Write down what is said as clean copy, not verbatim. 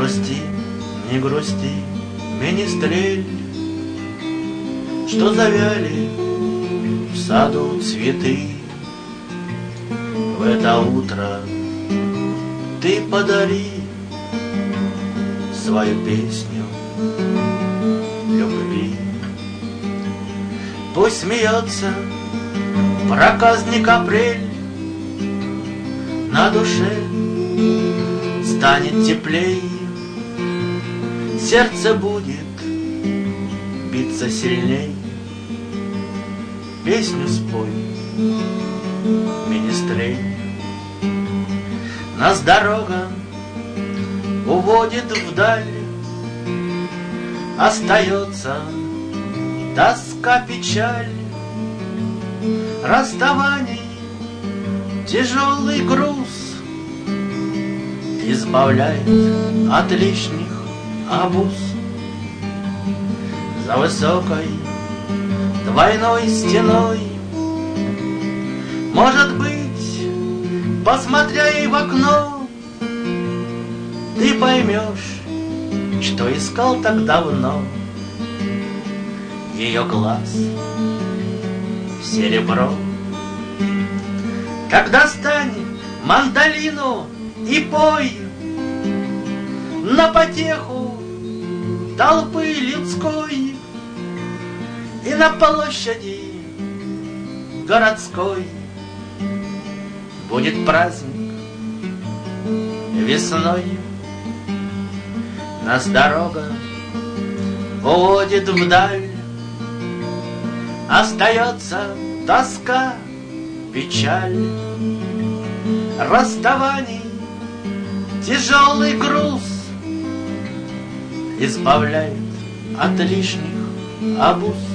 грусти, не грусти, министрель, что завяли в саду цветы. В это утро ты подари свою песню любви. Пусть смеется проказник апрель, на душе станет теплей, сердце будет биться сильней. Песню спой, министрель. Нас дорога уводит вдаль, остается тоска, печаль, расставаний тяжелый груз избавляет от лишних обуз. За высокой двойной стеной, может быть, посмотря ей в окно, ты поймешь, что искал так давно. Ее глаз серебро. Тогда стань мандолину и пой на потеху толпы людской, и на площади городской будет праздник весной. Нас дорога уводит вдаль, остается тоска, печаль, расставаний тяжелый груз избавляет от лишних обуз.